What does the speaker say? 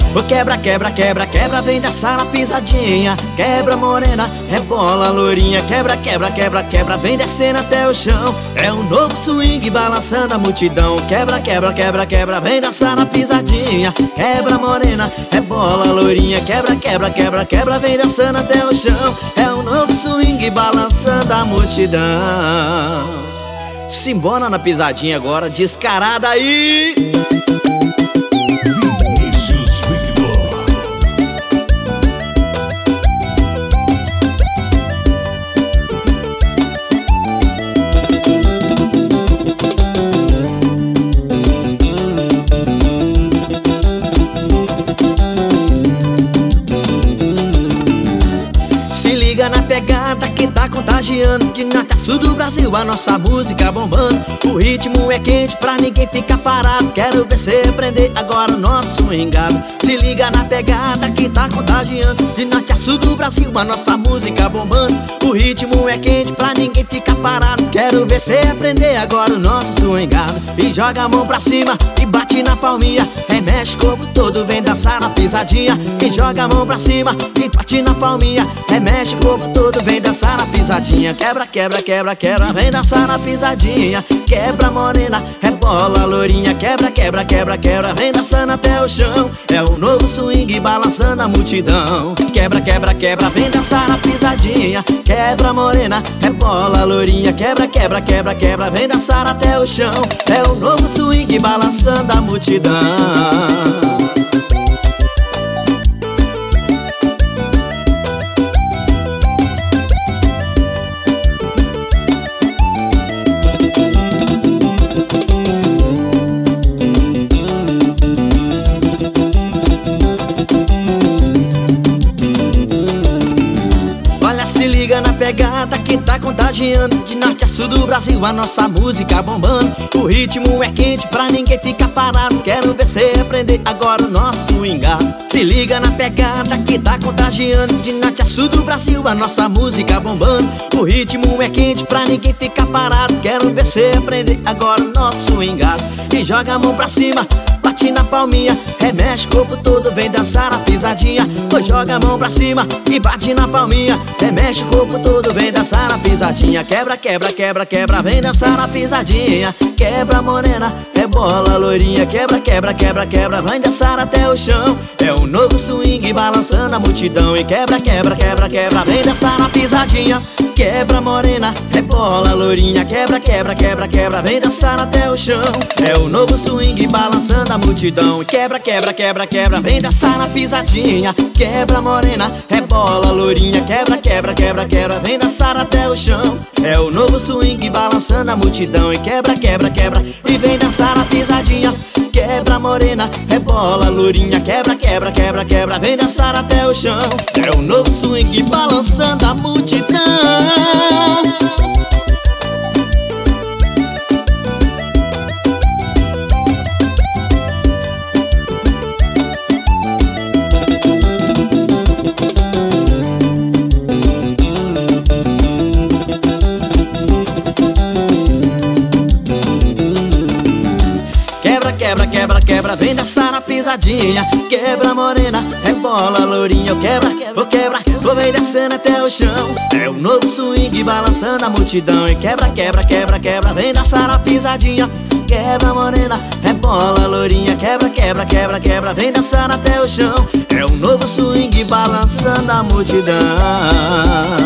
O quebra, quebra, quebra, quebra, vem dançar na pisadinha. Quebra morena, rebola loirinha. Quebra, quebra, quebra, quebra, vem descendo até o chão. É um novo swing balançando a multidão. Quebra, quebra, quebra, quebra, vem dançar na pisadinha. Quebra morena, rebola loirinha. Quebra, quebra, quebra, quebra, vem dançando até o chão. É um novo swing balançando a multidão. Simbora na pisadinha agora, descarada aí. Na pegada que tá contagiando, de norte a sul do Brasil a nossa música bombando. O ritmo é quente pra ninguém ficar parado. Quero ver cê aprender agora o nosso swingado. Se liga na pegada que tá contagiando, de norte a sul do Brasil a nossa música bombando. O ritmo é quente pra ninguém ficar parado. Quero ver cê aprender agora o nosso swingado. E joga a mão pra cima e bate na palminha. Remexe o corpo todo, vem dançar na pisadinha. E joga a mão pra cima e bate na palminha. Remexe o corpo todo, vem dançar na pisadinha. Quebra, quebra, quebra, quebra, vem dançar na pisadinha. Quebra morena, rebola loirinha. Quebra, quebra, quebra, quebra, vem dançando até o chão. É um novo swing balançando a multidão. Quebra, quebra, quebra, vem dançar na pisadinha. Quebra morena, rebola loirinha. Quebra, quebra, quebra, quebra, vem dançar até o chão. É um novo swing balançando a multidão. Na pegada que tá contagiando, de norte a sul do Brasil a nossa música bombando. O ritmo é quente pra ninguém ficar parado. Quero ver cê aprender agora o nosso swingado. Se liga na pegada que tá contagiando, de norte a sul do Brasil a nossa música bombando. O ritmo é quente pra ninguém ficar parado. Quero ver cê aprender agora o nosso swingado. E joga a mão pra cima, bate na palminha. Remexe o corpo todo, vem dançar na pisadinha. Pois joga a mão pra cima e bate na palminha. Remexe o corpo todo, vem dançar na pisadinha. Quebra, quebra, quebra, quebra, vem dançar na pisadinha. Quebra morena, rebola loirinha. Quebra, quebra, quebra, quebra, vem dançar até o chão. É um novo swing balançando a multidão. E quebra, quebra, quebra, quebra, vem dançar na pisadinha. Quebra morena, rebola loirinha. Quebra, quebra, quebra, quebra, vem dançar até o chão. É o novo swing balançando a multidão. Quebra, quebra, quebra, quebra, vem dançar na pisadinha. Quebra morena, rebola loirinha. Quebra, quebra, quebra, quebra, vem dançar até o chão. É o novo swing balançando a multidão. E quebra, quebra, quebra, e vem dançar na pisadinha. Quebra morena, rebola loirinha. Quebra, quebra, quebra, quebra, vem dançar até o chão. É o novo swing balançando a multidão. Quebra, quebra, quebra, vem dançar na pisadinha. Quebra morena, rebola loirinha. Quebra, quebra, vem descendo até o chão. É o novo swing balançando a multidão. E quebra, quebra, quebra, quebra, vem dançar na pisadinha. Quebra morena, rebola loirinha. Quebra, quebra, quebra, quebra, vem dançar até o chão. É um novo swing balançando a multidão.